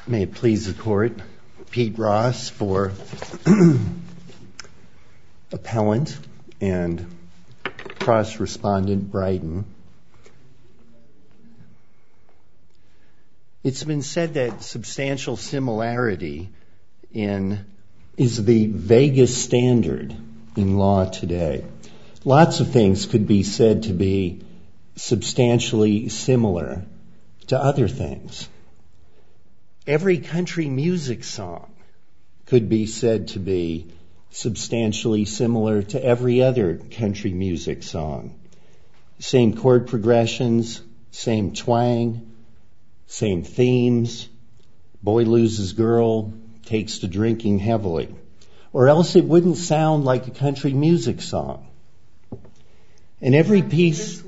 May it please the Court, Pete Ross for Appellant and Cross-Respondent Brighton. It's been said that substantial similarity is the vaguest standard in law today. Lots of things could be said to be substantially similar to other things. Every country music song could be said to be substantially similar to every other country music song. Same chord progressions, same twang, same themes. Boy loses girl, takes to drinking heavily. Or else it wouldn't sound like a country music song. And every piece...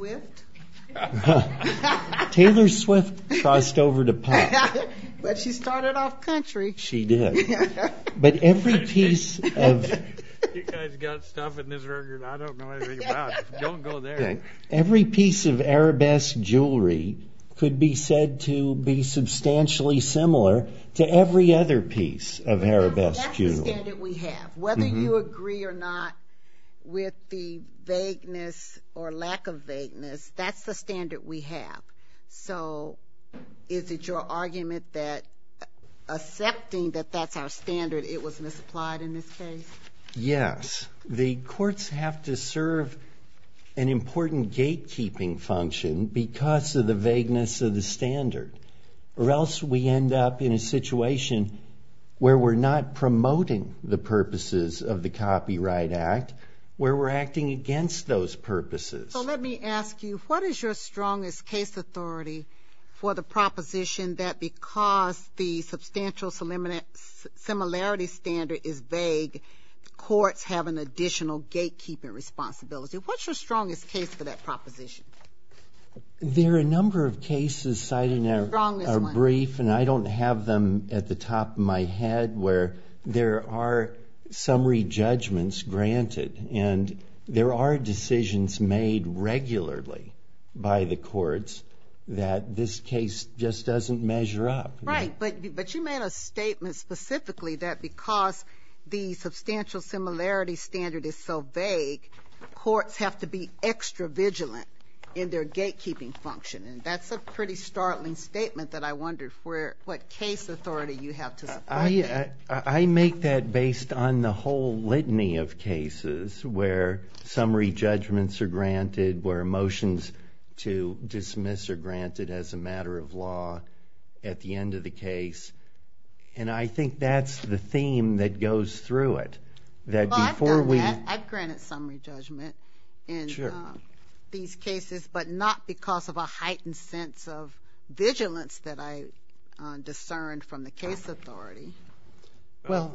Taylor Swift crossed over to pop. But she started off country. She did. But every piece of... You guys got stuff in this record I don't know anything about. Don't go there. Okay. Every piece of arabesque jewelry could be said to be substantially similar to every other piece of arabesque jewelry. That's the standard we have. Whether you agree or not with the vagueness or lack of vagueness, that's the standard we have. So is it your argument that accepting that that's our standard, it was misapplied in this case? Yes. The courts have to serve an important gatekeeping function because of the vagueness of the standard. Or else we end up in a situation where we're not promoting the purposes of the Copyright Act, where we're acting against those purposes. So let me ask you, what is your strongest case authority for the proposition that because the substantial similarity standard is vague, courts have an additional gatekeeping responsibility? What's your strongest case for that proposition? There are a number of cases cited in our brief, and I don't have them at the top of my head, where there are summary judgments granted, and there are decisions made regularly by the courts that this case just doesn't measure up. Right, but you made a statement specifically that because the substantial similarity standard is so vague, courts have to be extra vigilant in their gatekeeping function. And that's a pretty startling statement that I wondered what case authority you have to support that. I make that based on the whole litany of cases where summary judgments are granted, where motions to dismiss are granted as a matter of law at the end of the case. And I think that's the theme that goes through it. That I've granted summary judgment in these cases, but not because of a heightened sense of vigilance that I discerned from the case authority. Well,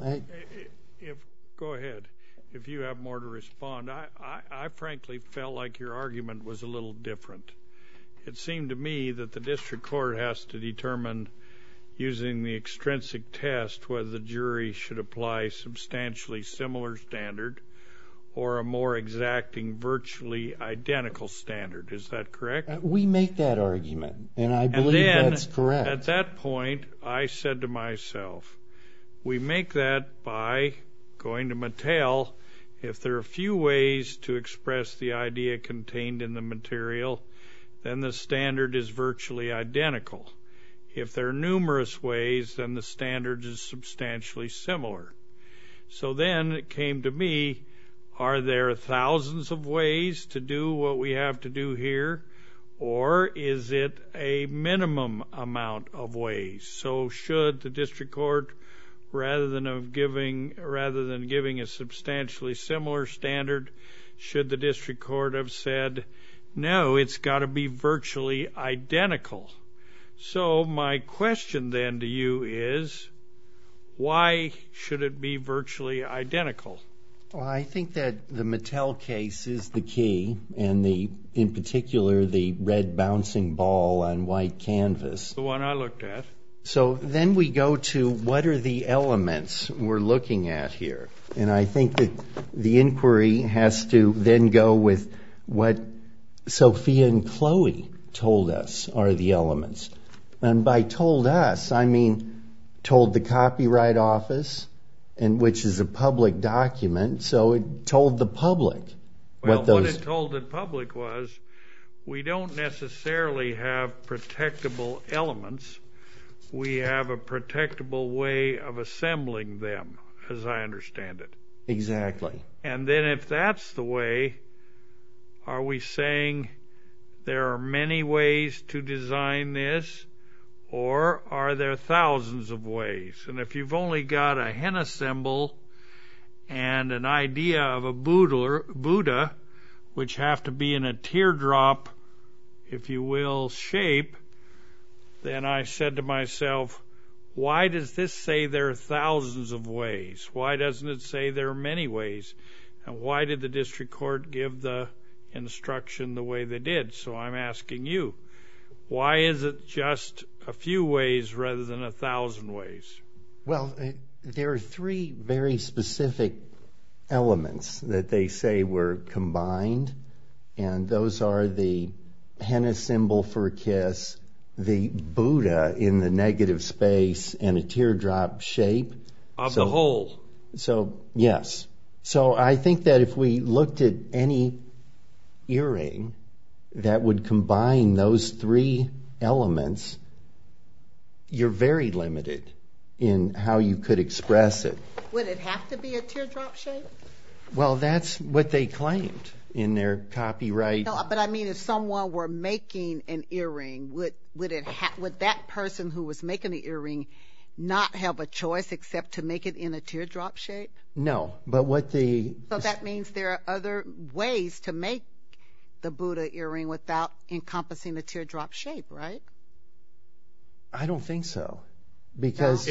go ahead. If you have more to respond. I frankly felt like your argument was a little different. It seemed to me that the district court has to determine, using the extrinsic test, whether the jury should apply substantially similar standard or a more exacting, virtually identical standard. Is that correct? We make that argument, and I believe that's correct. At that point, I said to myself, we make that by going to Mattel. If there are a few ways to express the idea contained in the material, then the standard is virtually identical. If there are numerous ways, then the standard is substantially similar. So then it came to me, are there thousands of ways to do what we have to do here, or is it a minimum amount of ways? So should the district court, rather than giving a substantially similar standard, should the district court have said, no, it's got to be virtually identical? So my question then to you is, why should it be virtually identical? Well, I think that the Mattel case is the key, and in particular the red bouncing ball on white canvas. The one I looked at. So then we go to what are the elements we're looking at here. And I think that the inquiry has to then go with what Sophia and Chloe told us are the elements. And by told us, I mean told the Copyright Office, and which is a public document, so it told the public what it told the public was, we don't necessarily have protectable elements. We have a protectable way of assembling them, as I understand it. Exactly. And then if that's the way, are we saying there are many ways to design this, or are there thousands of ways? And if you've only got a henna symbol and an idea of a Buddha, which have to be in a teardrop, if you will, shape, then I said to myself, why does this say there are thousands of ways? Why doesn't it say there are many ways? And why did the district court give the instruction the way they did? So I'm asking you, why is it just a few ways rather than 1,000 ways? Well, there are three very specific elements that they say were combined, and those are the henna symbol for a kiss, the Buddha in the negative space, and a teardrop shape. Of the whole. So, yes. So I think that if we looked at any earring that would combine those three elements, you're very limited in how you could express it. Would it have to be a teardrop shape? Well, that's what they claimed in their copyright. No, but I mean, if someone were making an earring, would that person who was making the earring not have a choice except to make it in a teardrop shape? No, but so that means there are other ways to make the Buddha earring without encompassing the teardrop shape, right? I don't think so. Because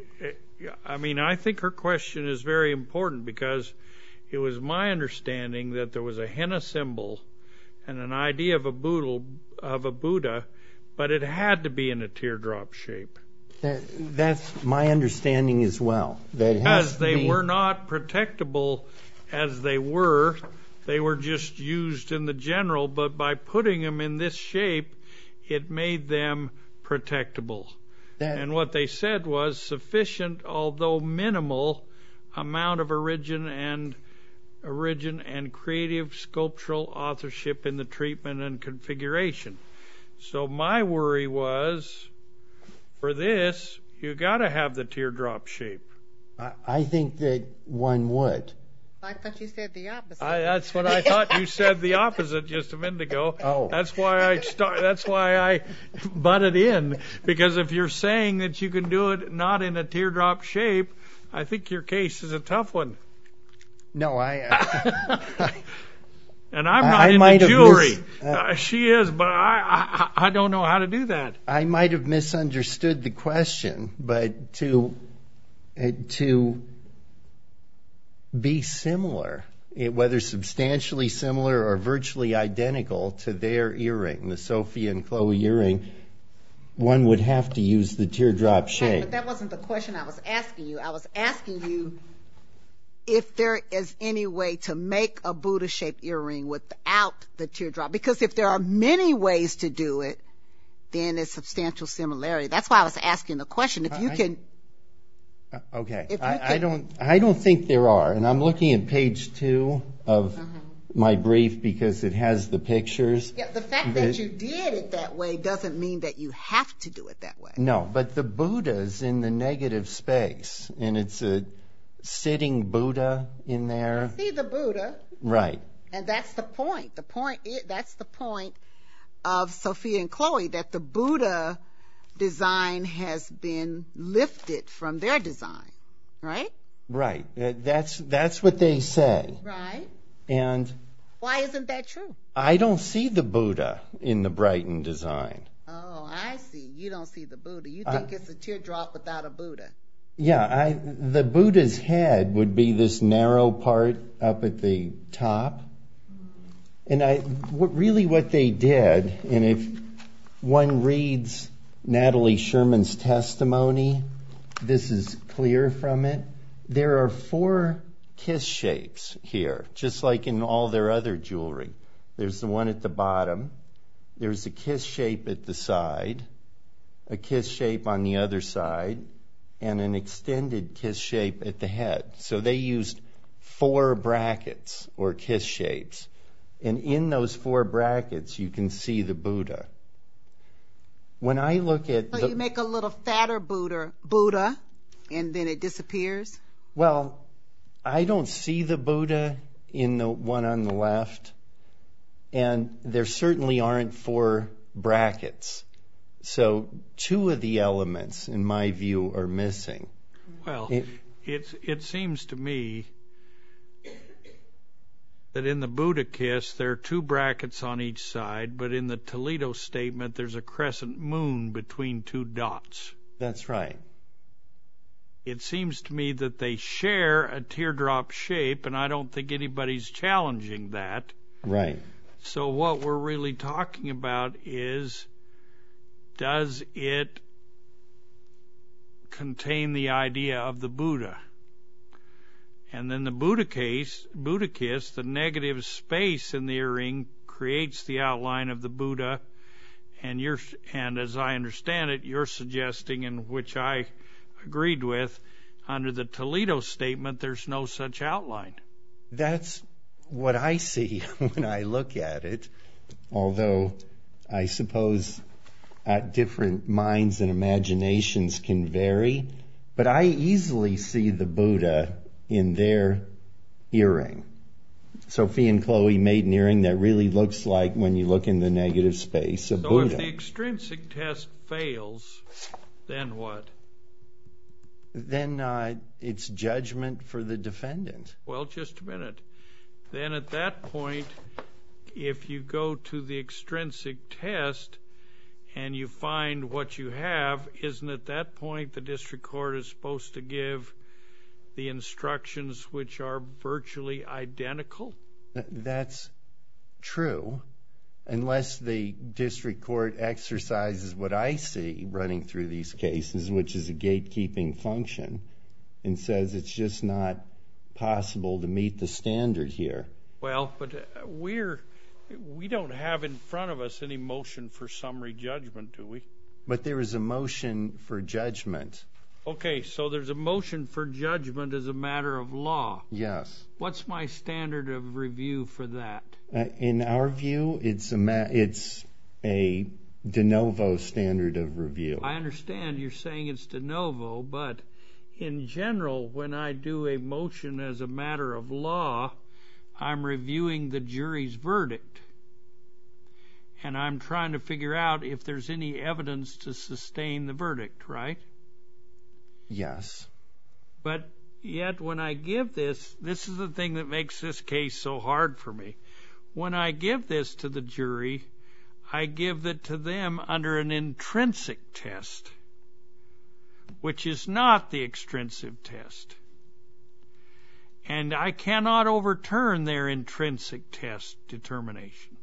I think her question is very important, because it was my understanding that there was a henna symbol and an idea of a Buddha, but it had to be in a teardrop shape. That's my understanding as well. Because they were not protectable as they were. They were just used in the general, but by putting them in this shape, it made them protectable. And what they said was sufficient, although minimal, amount of origin and creative sculptural authorship in the treatment and configuration. So my worry was, for this, you got to have the teardrop shape. I think that one would. I thought you said the opposite. That's what I thought. You said the opposite just a minute ago. Oh. That's why I butted in, because if you're saying that you can do it not in a teardrop shape, I think your case is a tough one. No, and I'm not into jewelry. She is, but I don't know how to do that. I might have misunderstood the question, but to be similar, whether substantially similar or virtually identical to their earring, the Sophia and Chloe earring, one would have to use the teardrop shape. But that wasn't the question I was asking you. I was asking you if there is any way to make a Buddha-shaped earring without the teardrop. Because if there are many ways to do it, then it's substantial similarity. That's why I was asking the question. If you can... Okay. I don't think there are. And I'm looking at page 2 of my brief because it has the pictures. Yeah, the fact that you did it that way doesn't mean that you have to do it that way. No, but the Buddha's in the negative space, and it's a sitting Buddha in there. I see the Buddha. Right. And that's the point. That's the point of Sophia and Chloe, that the Buddha design has been lifted from their design, right? Right. That's what they say. Right. And why isn't that true? I don't see the Buddha in the Brighton design. Oh, I see. You don't see the Buddha. You think it's a teardrop without a Buddha. Yeah, the Buddha's head would be this narrow part up at the top. And really what they did, and if one reads Natalie Sherman's testimony, this is clear from it. There are 4 kiss shapes here, just like in all their other jewelry. There's the one at the bottom. There's a kiss shape at the side, a kiss shape on the other side, and an extended kiss shape at the head. So they used 4 brackets or kiss shapes. And in those 4 brackets, you can see the Buddha. When I look at so you make a little fatter Buddha, and then it disappears? Well, I don't see the Buddha in the one on the left, and there certainly aren't 4 brackets. So 2 of the elements, in my view, are missing. Well, it seems to me that in the Buddha kiss, there are 2 brackets on each side, but in the Toledo statement, there's a crescent moon between 2 dots. That's right. It seems to me that they share a teardrop shape, and I don't think anybody's challenging that. Right. So what we're really talking about is, does it contain the idea of the Buddha? And then the Buddha kiss, the negative space in the earring creates the outline of the Buddha, and as I understand it, you're suggesting, and which I agreed with, under the Toledo statement, there's no such outline. That's what I see when I look at it, although I suppose different minds and imaginations can vary, but I easily see the Buddha in their earring. Sophie and Chloe made an earring that really looks like, when you look in the negative space, a Buddha. So if the extrinsic test fails, then what? Then it's judgment for the defendant. Well, just a minute. Then at that point, if you go to the extrinsic test and you find what you have, isn't at that point the district court is supposed to give the instructions which are virtually identical? That's true, unless the district court exercises what I see running through these cases, which is a gatekeeping function, and says it's just not possible to meet the standard here. Well, but we don't have in front of us any motion for summary judgment, do we? But there is a motion for judgment. Okay, so there's a motion for judgment as a matter of law. Yes. What's my standard of review for that? In our view, it's a de novo standard of review. I understand you're saying it's de novo, but in general, when I do a motion as a matter of law, I'm reviewing the jury's verdict. And I'm trying to figure out if there's any evidence to sustain the verdict, right? Yes. But yet when I give this is the thing that makes this case so hard for me. When I give this to the jury, I give it to them under an intrinsic test, which is not the extrinsic test. And I cannot overturn their intrinsic test determination.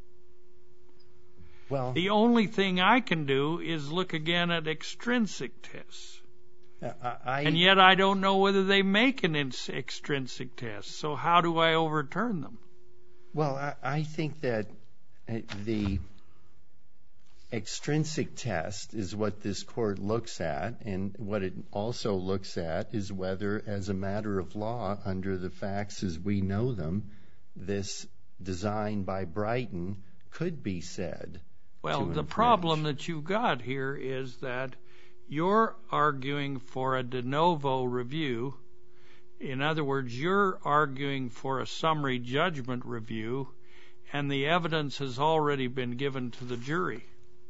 Well, the only thing I can do is look again at extrinsic tests. And yet I don't know whether they make an extrinsic test. So how do I overturn them? Well, I think that the extrinsic test is what this court looks at, and what it also looks at is whether, as a matter of law, under the facts as we know them, this design by Brighton could be said. Well, the problem that you've got here is that you're arguing for a de novo review. In other words, you're arguing for a summary judgment review, and the evidence has already been given to the jury.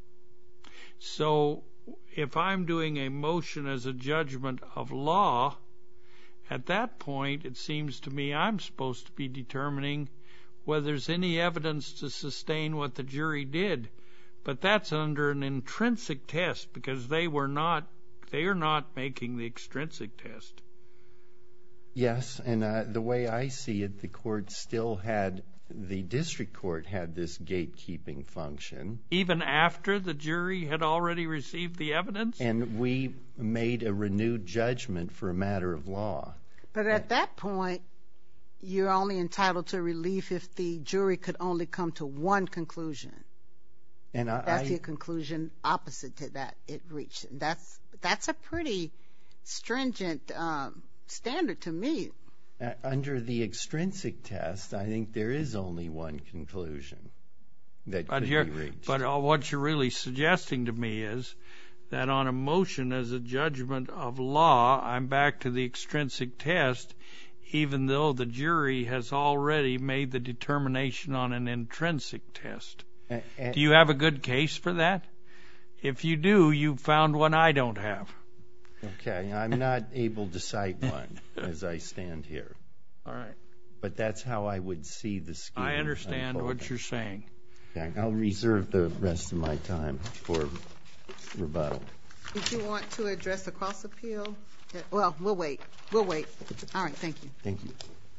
So if I'm doing a motion as a judgment of law, at that point it seems to me I'm supposed to be determining whether there's any evidence to sustain what the jury did. But that's under an intrinsic test, because they are not making the extrinsic test. Yes, and the way I see it, the district court had this gatekeeping function. Even after the jury had already received the evidence? And we made a renewed judgment for a matter of law. But at that point, you're only entitled to relief if the jury could only come to one conclusion. And that's the conclusion opposite to that it reached. And that's a pretty stringent standard to me. Under the extrinsic test, I think there is only one conclusion that could be reached. But what you're really suggesting to me is that on a motion as a judgment of law, I'm back to the extrinsic test, even though the jury has already made the determination on an intrinsic test. Do you have a good case for that? If you do, you've found one I don't have. Okay, I'm not able to cite one as I stand here. All right. But that's how I would see the scheme. I understand unfolding. what you're saying. Okay, I'll reserve the rest of my time for rebuttal. Did you want to address the cross appeal? Well, we'll wait. We'll wait. All right, thank you. Thank you.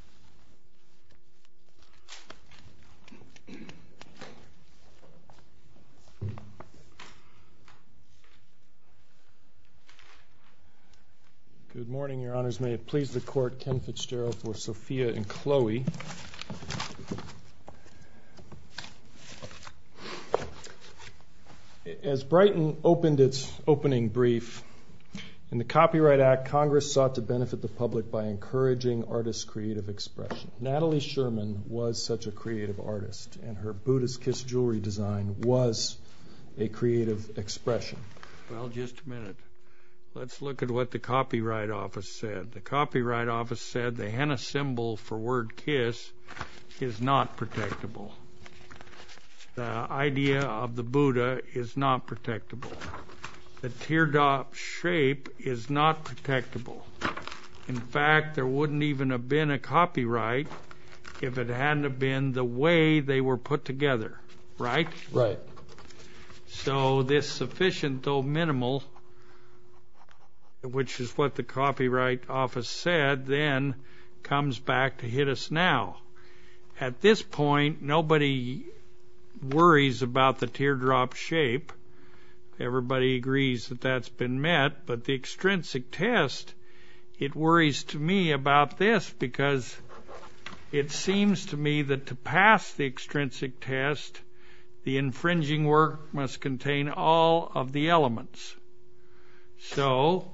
Good morning, Your Honors. May it please the Court, Ken Fitzgerald for Sophia and Chloe. As Brighton opened its opening brief, in the Copyright Act, Congress sought to benefit the public by encouraging artists' creative expression. Natalie Sherman was such a creative artist, and her Buddha's Kiss jewelry design was a creative expression. Well, just a minute. Let's look at what the Copyright Office said. The Copyright Office said the henna symbol for word kiss is not protectable. The idea of the Buddha is not protectable. The teardrop shape is not protectable. In fact, there wouldn't even have been a copyright if it hadn't have been the way they were put together, right? Right. So this sufficient, though minimal, which is what the Copyright Office said, then comes back to hit us now. At this point, nobody worries about the teardrop shape. Everybody agrees that that's been met, but the extrinsic test, it worries to me about this because it seems to me that to pass the extrinsic test, the infringing work must contain all of the elements. So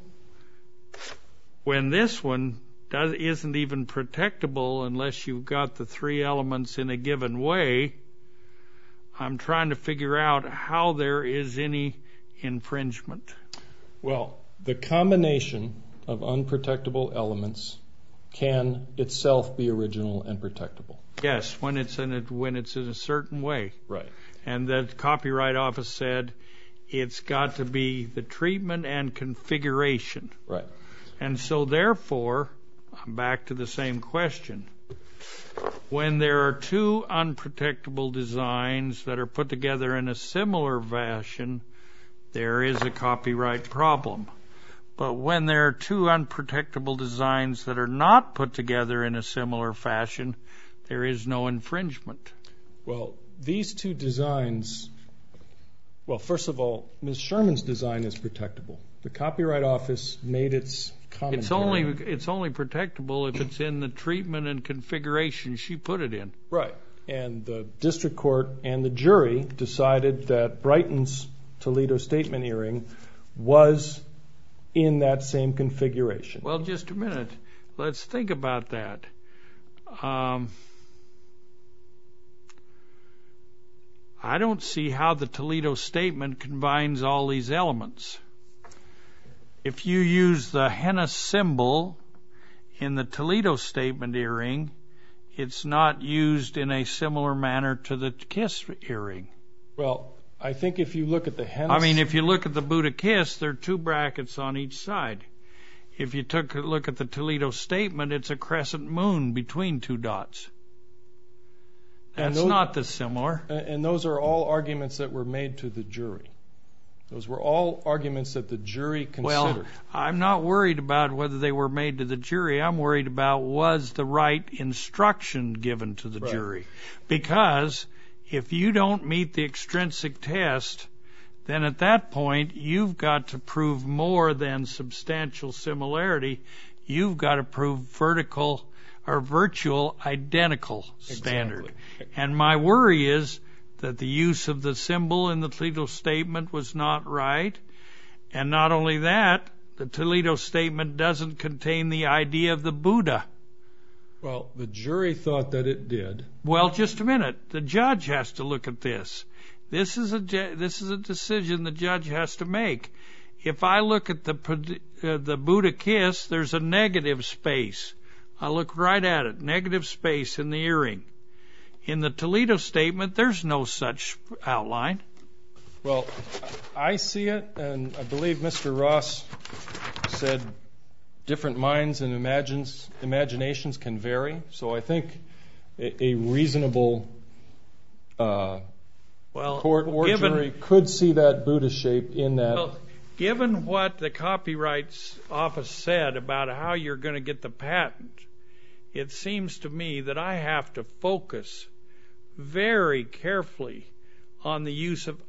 when this one isn't even protectable unless you've got the three elements in a given way, I'm trying to figure out how there is any infringement. Well, the combination of unprotectable elements can itself be original and protectable. Yes, when it's in a certain way. Right. And the Copyright Office said it's got to be the treatment and configuration. Right. And so therefore, I'm back to the same question. When there are two unprotectable designs that are put together in a similar fashion, there is a copyright problem. But when there are two unprotectable designs that are not put together in a similar fashion, there is no infringement. Well, these two designs, well, first of all, Ms. Sherman's design is protectable. The Copyright Office made its commentary. It's only protectable if it's in the treatment and configuration she put it in. Right. And the district court and the jury decided that Brighton's Toledo statement earring was in that same configuration. Well, just a minute. Let's think about that. I don't see how the Toledo statement combines all these elements. If you use the henna symbol in the Toledo statement earring, it's not used in a similar manner to the kiss earring. Well, I think if you look at the henna... if you look at the Buddha kiss, there are two brackets on each side. If you took a look at the Toledo statement, it's a crescent moon between two dots. That's not dissimilar. And those are all arguments that were made to the jury. Those were all arguments that the jury considered. Well, I'm not worried about whether they were made to the jury. I'm worried about was the right instruction given to the jury. Because if you don't meet the extrinsic test, then at that point you've got to prove more than substantial similarity. You've got to prove vertical or virtual identical standard. Exactly. And my worry is that the use of the symbol in the Toledo statement was not right. And not only that, the Toledo Statement doesn't contain the idea of the Buddha. Well, the jury thought that it did. Well, just a minute. The judge has to look at this. This is a decision the judge has to make. If I look at the Buddha kiss, there's a negative space. I look right at it, negative space in the earring. In the Toledo Statement, there's no such outline. Well, I see it, and I believe Mr. Ross said different minds and imaginations can vary. So I think a reasonable court or jury could see that Buddha shape in that. Well, given what the Copyright Office said about how you're going to get the patent, it seems to me that I have to focus very carefully on the use of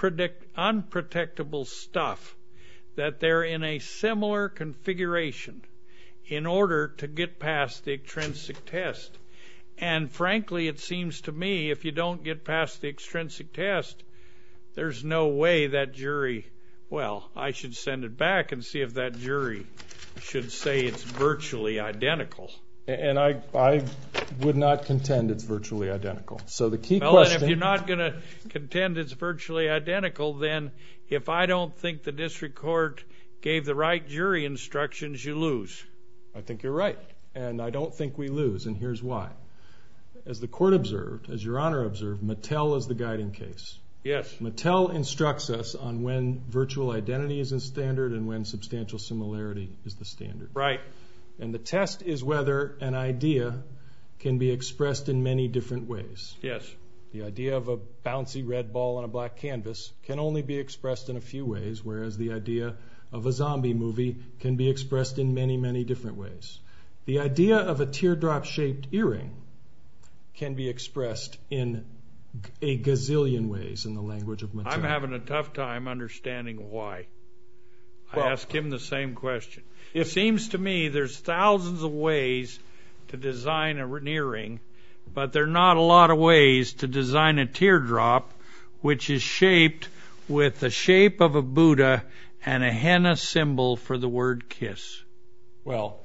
unprotectable stuff, that they're in a similar configuration in order to get past the extrinsic test. And frankly, it seems to me if you don't get past the extrinsic test, there's no way that jury, well, I should send it back and see if that jury should say it's virtually identical. And I would not contend it's virtually identical. So the key question... Well, and if you're not going to contend it's virtually identical, then if I don't think the district court gave the right jury instructions, you lose. I think you're right. And I don't think we lose, and here's why. As the court observed, as Your Honor observed, Mattel is the guiding case. Yes. Mattel instructs us on when virtual identity is the standard and when substantial similarity is the standard. Right. And the test is whether an idea can be expressed in many different ways. Yes. The idea of a bouncy red ball on a black canvas can only be expressed in a few ways, whereas the idea of a zombie movie can be expressed in many, many different ways. The idea of a teardrop-shaped earring can be expressed in a gazillion ways in the language of Mattel. I'm having a tough time understanding why. I asked him the same question. It seems to me there's thousands of ways to design an earring, but there are not a lot of ways to design a teardrop which is shaped with the shape of a Buddha and a henna symbol for the word kiss. Well,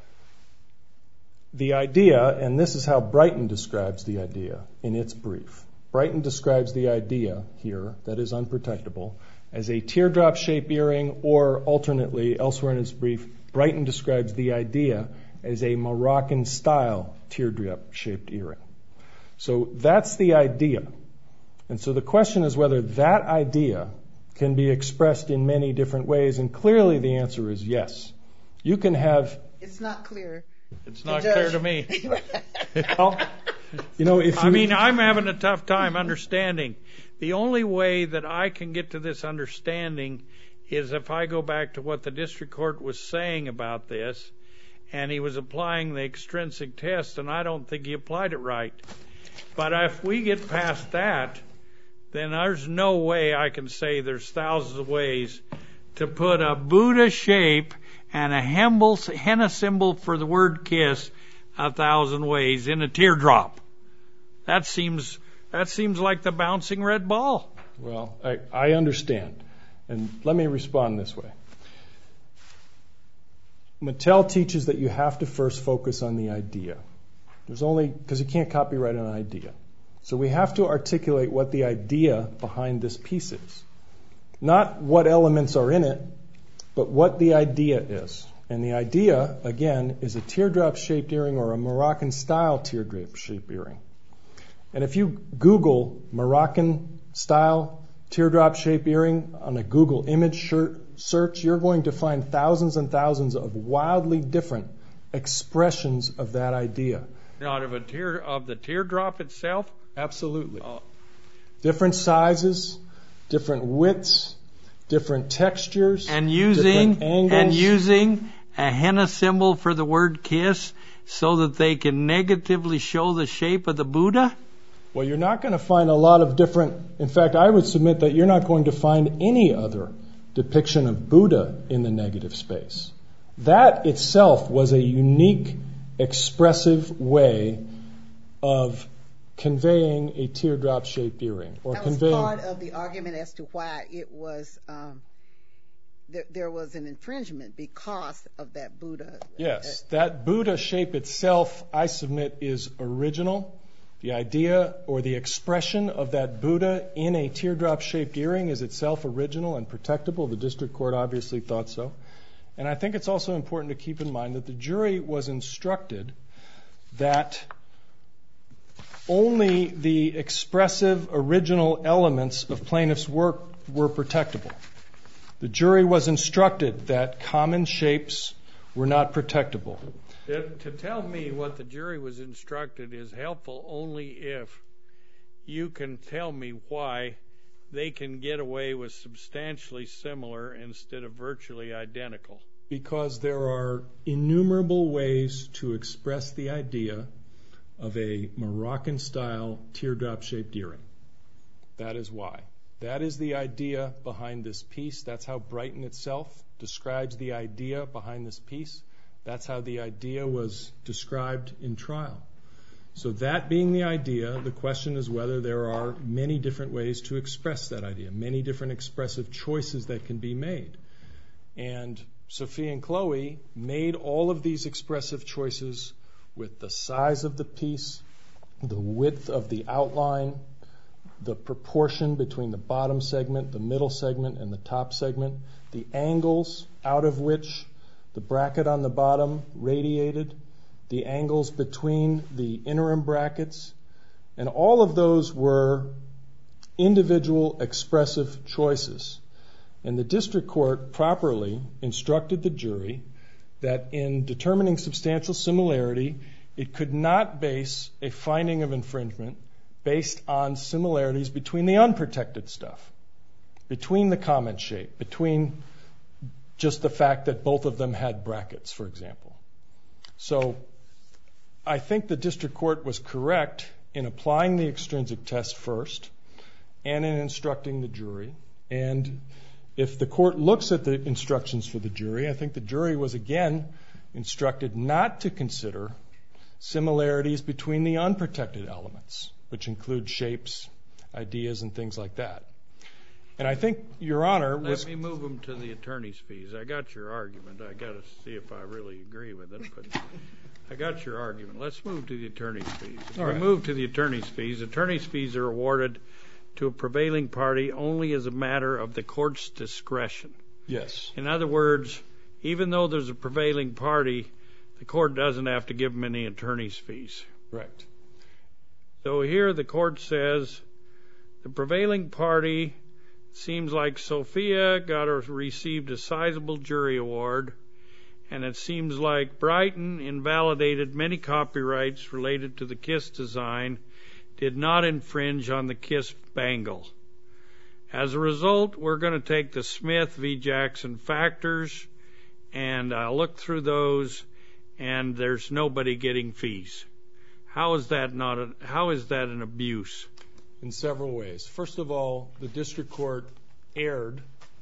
the idea, and this is how Brighton describes the idea in its brief. Brighton describes the idea here, that is unprotectable, as a teardrop-shaped earring, or alternately, elsewhere in its brief, Brighton describes the idea as a Moroccan-style teardrop-shaped earring. So that's the idea. And so the question is whether that idea can be expressed in many different ways, and clearly the answer is yes. You can have... It's not clear. It's not clear to me. Well, you know, if you... I mean, I'm having a tough time understanding. The only way that I can get to this understanding is if I go back to what the district court was saying about this, and he was applying the extrinsic test, and I don't think he applied it right. But if we get past that, then there's no way I can say there's thousands of ways to put a Buddha shape and a henna symbol for the word kiss 1,000 ways in a teardrop. That seems like the bouncing red ball. Well, I understand. And let me respond this way. Mattel teaches that you have to first focus on the idea. Because you can't copyright an idea. So we have to articulate what the idea behind this piece is. Not what elements are in it, but what the idea is. And the idea, again, is a teardrop-shaped earring or a Moroccan-style teardrop-shaped earring. And if you Google Moroccan-style teardrop-shaped earring on a Google image search, you're going to find thousands and thousands of wildly different expressions of that idea. Not of the teardrop itself? Absolutely. Different sizes, different widths, different textures, different angles. And using a henna symbol for the word kiss so that they can negatively show the shape of the Buddha? Well, you're not going to find a lot of different... In fact, I would submit that you're not going to find any other depiction of Buddha in the negative space. That itself was a unique, expressive way of conveying a teardrop-shaped earring. That was part of the argument as to why it was there was an infringement because of that Buddha. Yes, that Buddha shape itself, I submit, is original. The idea or the expression of that Buddha in a teardrop-shaped earring is itself original and protectable. The district court obviously thought so. And I think it's also important to keep in mind that the jury was instructed that only the expressive original elements of plaintiff's work were protectable. The jury was instructed that common shapes were not protectable. To tell me what the jury was instructed is helpful only if you can tell me why they can get away with substantially similar instead of virtually identical. Because there are innumerable ways to express the idea of a Moroccan-style teardrop-shaped earring. That is why. That is the idea behind this piece. That's how Brighton itself describes the idea behind this piece. That's how the idea was described in trial. So that being the idea, the question is whether there are many different ways to express that idea, many different expressive choices that can be made. And Sophia and Chloe made all of these expressive choices with the size of the piece, the width of the outline, the proportion between the bottom segment, the middle segment, and the top segment, the angles out of which the bracket on the bottom radiated, the angles between the interim brackets, and all of those were individual expressive choices. And the district court properly instructed the jury that in determining substantial similarity, it could not base a finding of infringement based on similarities between the unprotected stuff, between the common shape, between just the fact that both of them had brackets, for example. So I think the district court was correct in applying the extrinsic test first and in instructing the jury. And if the court looks at the instructions for the jury, I think the jury was again instructed not to consider similarities between the unprotected elements, which include shapes, ideas, and things like that. And I think, Your Honor, Let me move them to the attorney's fees. I got your argument. I got to see if I really agree with it, but I got your argument. Let's move to the attorney's fees. If we move to the attorney's fees are awarded to a prevailing party only as a matter of the court's discretion. Yes. In other words, even though there's a prevailing party, the court doesn't have to give them any attorney's fees. Correct. So here the court says the prevailing party seems like Sophia received a sizable jury award, and it seems like Brighton invalidated many copyrights related to the KISS design, did not infringe on the KISS bangle. As a result, we're going to take the Smith v. Jackson factors, and I'll look through those, and there's nobody getting fees. How is that an abuse? In several ways. First of all, the district court erred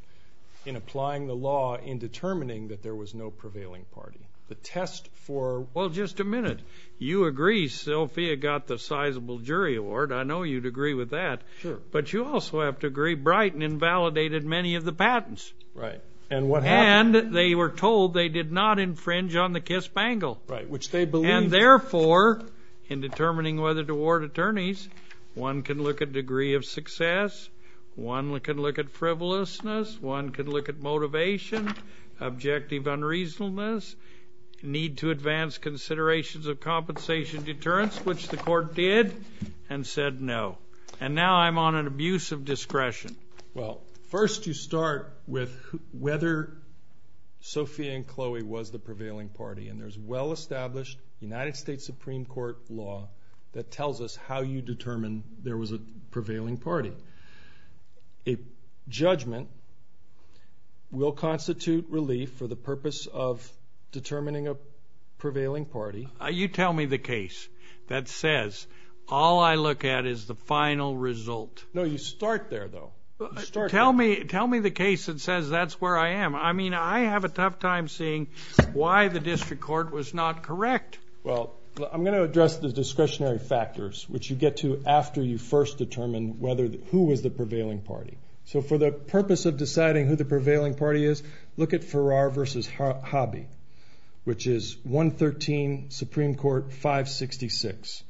in applying the law in determining that there was no prevailing party. The test for... Well, just a minute. You agree Sophia got the sizable jury award. I know you'd agree with that. Sure. But you also have to agree Brighton invalidated many of the patents. Right. And what happened? And they were told they did not infringe on the KISS bangle. Right, which they believed... And therefore, in determining whether to award attorneys, one can look at degree of success, one can look at frivolousness, one can look at motivation, objective unreasonableness, need to advance considerations of compensation deterrence, which the court did, and said no. And now I'm on an abuse of discretion. Well, first you start with whether Sophia and Chloe was the prevailing party, and there's well-established United States Supreme Court law that tells us how you determine there was a prevailing party. A judgment will constitute relief for the purpose of determining a prevailing party. You tell me the case that says all I look at is the final result. No, you start there, though. Tell me the case that says that's where I am. I mean, I have a tough time seeing why the district court was not correct. Well, I'm going to address the discretionary factors, which you get to after you first determine who was the prevailing party. So for the purpose of deciding who the prevailing party is, look at Farrar versus Hobby, which is 113 Supreme Court 566.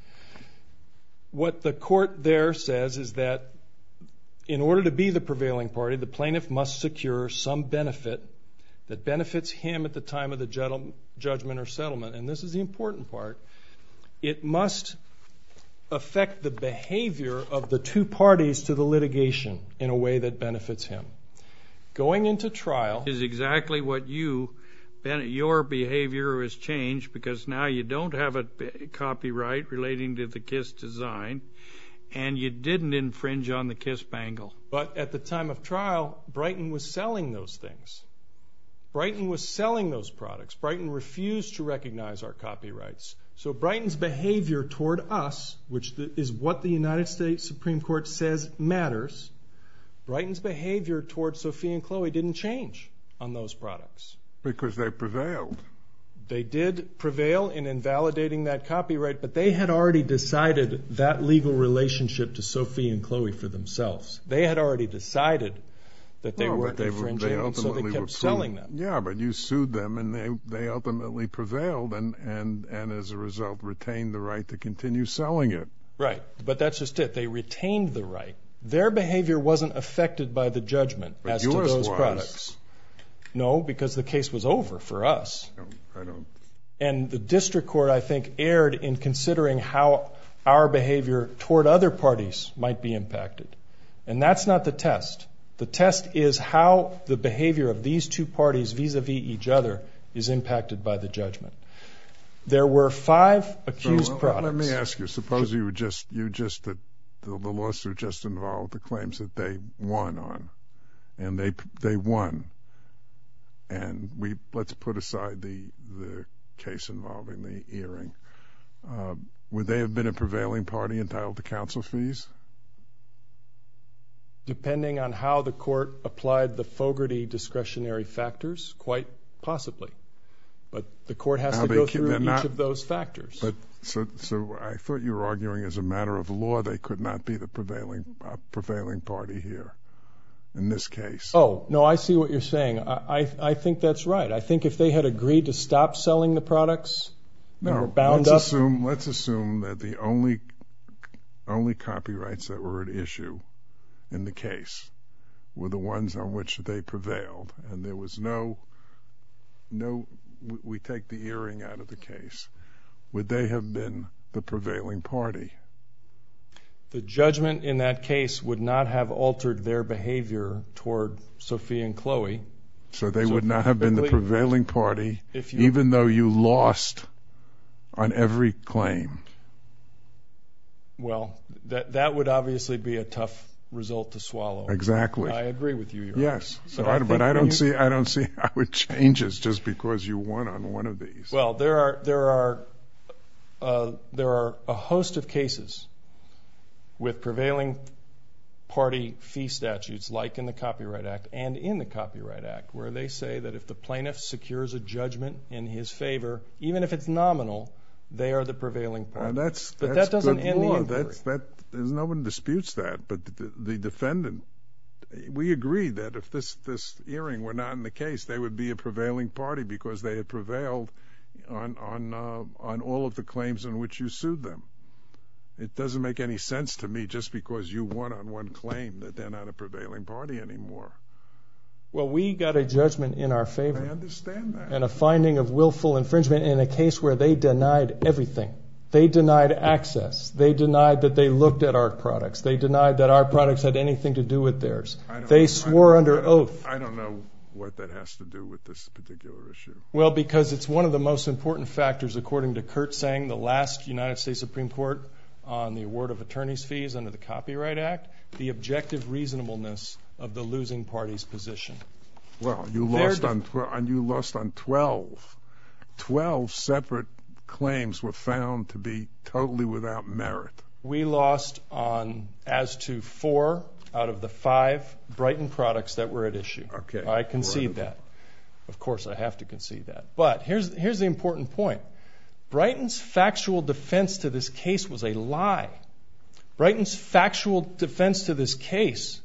What the court there says is that in order to be the prevailing party, the plaintiff must secure some benefit that benefits him at the time of the judgment or settlement. And this is the important part. It must affect the behavior of the two parties to the litigation in a way that benefits him. Going into trial is exactly what your behavior has changed, because now you don't have a copyright relating to the KISS design, and you didn't infringe on the KISS bangle. But at the time of trial, Brighton was selling those things. Brighton was selling those products. Brighton refused to recognize our copyrights. So Brighton's behavior toward us, which is what the United States Supreme Court says matters, Brighton's behavior toward Sophie and Chloe didn't change on those products. Because they prevailed. They did prevail in invalidating that copyright, but they had already decided that legal relationship to Sophie and Chloe for themselves. They had already decided that they weren't infringing, and so they kept selling them. Yeah, but you sued them, and they ultimately prevailed, and as a result retained the right to continue selling it. Right, but that's just it. They retained the right. Their behavior wasn't affected by the judgment as to those products. No, because the case was over for us. I don't. And the district court, I think, erred in considering how our behavior toward other parties might be impacted. And that's not the test. The test is how the behavior of these two parties vis-a-vis each other is impacted by the judgment. There were 5 accused products. Let me ask you, suppose the lawsuit just involved the claims that they won on, and they won. And let's put aside the case involving the earring. Would they have been a prevailing party entitled to counsel fees? Depending on how the court applied the Fogarty discretionary factors, quite possibly. But the court has to go through each of those factors. But so I thought you were arguing as a matter of law they could not be the prevailing party here in this case. Oh, no, I see what you're saying. I think that's right. I think if they had agreed to stop selling the products and were bound up. Let's assume that the only copyrights that were at issue in the case were the ones on which they prevailed, and there was no we take the earring out of the case. Would they have been the prevailing party? The judgment in that case would not have altered their behavior toward Sophie and Chloe. So they would not have been the prevailing party, even though you lost on every claim. Well, that would obviously be a tough result to swallow. Exactly. I agree with you. Yes. But I don't see how it changes just because you won on one of these. Well, there are a host of cases with prevailing party fee statutes, like in the Copyright Act and in the Copyright Act, where they say that if the plaintiff secures a judgment in his favor, even if it's nominal, they are the prevailing party. But that doesn't end the inquiry. There's no one disputes that. But the defendant, we agree that if this earring were not in the case, they would be a prevailing party because they had prevailed on all of the claims in which you sued them. It doesn't make any sense to me just because you won on one claim that they're not a prevailing party anymore. Well, we got a judgment in our favor. I understand that. And a finding of willful infringement in a case where they denied everything. They denied access. They denied that they looked at our products. They denied that our products had anything to do with theirs. They swore under oath. I don't know what that has to do with this particular issue. Well, because it's one of the most important factors, according to Kurt Sang, the last United States Supreme Court on the award of attorney's fees under the Copyright Act, the objective reasonableness of the losing party's position. Well, you lost on 12. 12 separate claims were found to be totally without merit. We lost as to 4 out of the 5 Brighton products that were at issue. Okay. I concede that. Of course, I have to concede that. But here's the important point. Brighton's factual defense to this case was a lie. Brighton's factual defense to this case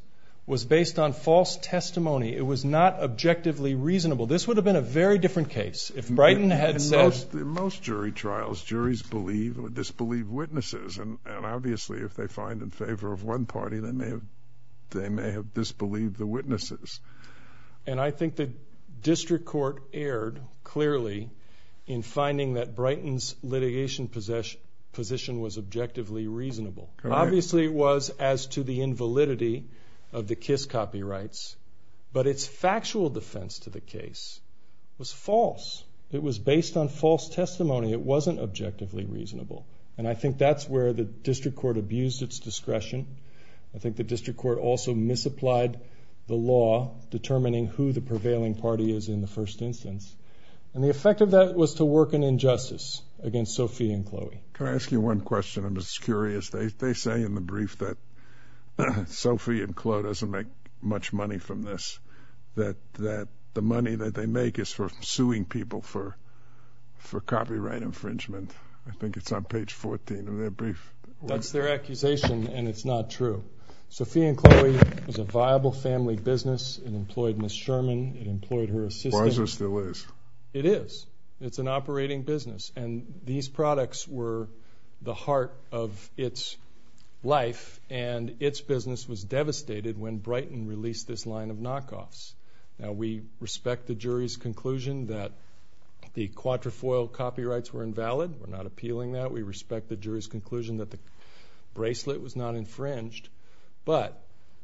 was based on false testimony. It was not objectively reasonable. This would have been a very different case if Brighton had said... In most jury trials, juries believe or disbelieve witnesses, and obviously if they find in favor of one party, they may have disbelieved the witnesses. And I think the district court erred clearly in finding that Brighton's litigation position was objectively reasonable. Obviously it was as to the invalidity of the KISS copyrights, but its factual defense to the case was false. It was based on false testimony. It wasn't objectively reasonable. And I think that's where the district court abused its discretion. I think the district court also misapplied the law determining who the prevailing party is in the first instance. And the effect of that was to work an injustice against Sophie and Chloe. Can I ask you one question? I'm just curious. They say in the brief that Sophie and Chloe doesn't make much money from this, that the money that they make is for suing people for copyright infringement. I think it's on page 14 of their brief. That's their accusation, and it's not true. Sophie and Chloe was a viable family business. It employed Ms. Sherman. It employed her assistant. Weiser still is. It is. It's an operating business, and these products were the heart of its life, and its business was devastated when Brighton released this line of knockoffs. Now, we respect the jury's conclusion that the quatrefoil copyrights were invalid. We're not appealing that. We respect the jury's conclusion that the bracelet was not infringed. But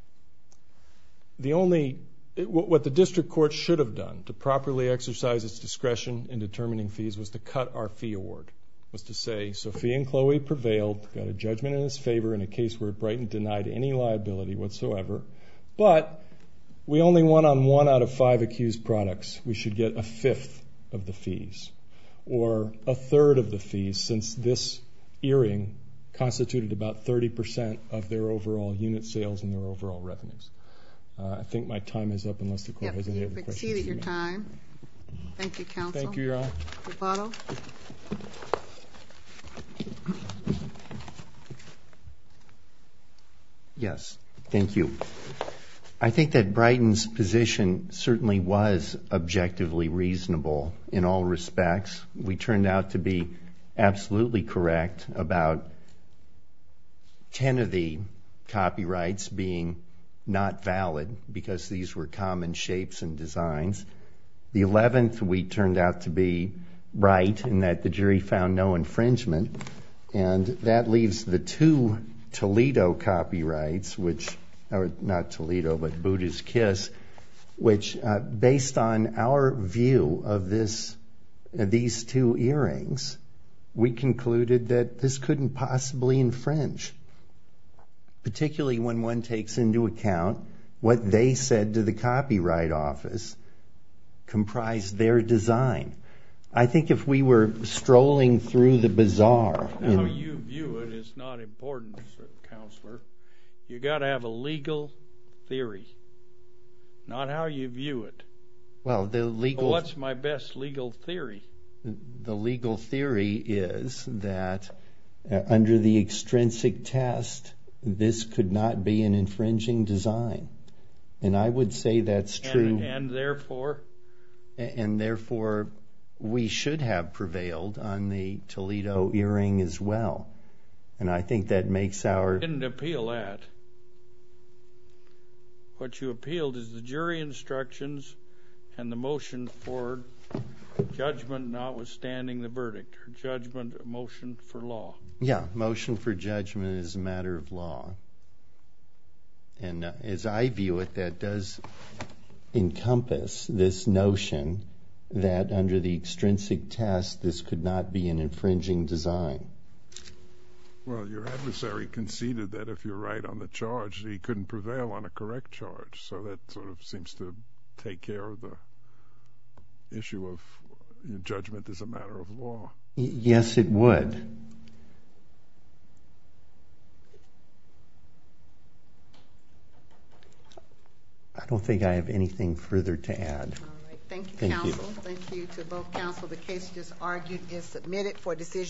what the district court should have done to properly exercise its discretion in determining fees was to cut our fee award, was to say Sophie and Chloe prevailed, got a judgment in its favor in a case where Brighton denied any liability whatsoever, but we only won on 1 out of 5 accused products. We should get 1/5 of the fees, or 1/3 of the fees, since this earring constituted about 30% of their overall unit sales and their overall revenues. I think my time is up unless the court has any other questions. You've exceeded your time. Thank you, counsel. Thank you, Your Honor. Rebuttal. Yes, thank you. I think that Brighton's position certainly was objectively reasonable in all respects. We turned out to be absolutely correct about 10 of the copyrights being not valid because these were common shapes and designs. The 11th we turned out to be right in that the jury found no infringement, and that leaves the 2 Toledo copyrights, which are not Toledo but Buddha's Kiss, which based on our view of these 2 earrings, we concluded that this couldn't possibly infringe, particularly when one takes into account what they said to the Copyright Office comprised their design. I think if we were strolling through the bazaar... How you view it is not important, Counselor. You got to have a legal theory, not how you view it. Well, what's my best legal theory? The legal theory is that under the extrinsic test, this could not be an infringing design. And I would say that's true. And therefore? And therefore, we should have prevailed on the Toledo earring as well. And I think that makes our... You didn't appeal that. What you appealed is the jury instructions and the motion for judgment notwithstanding the verdict, or judgment, motion for law. Yeah, motion for judgment is a matter of law. And as I view it, that does encompass this notion that under the extrinsic test, this could not be an infringing design. Well, your adversary conceded that if you're right on the charge, he couldn't prevail on a correct charge. So that sort of seems to take care of the issue of judgment as a matter of law. Yes, it would. I don't think I have anything further to add. All right. Thank you, counsel. Thank you to both counsel. The case just argued is submitted for decision.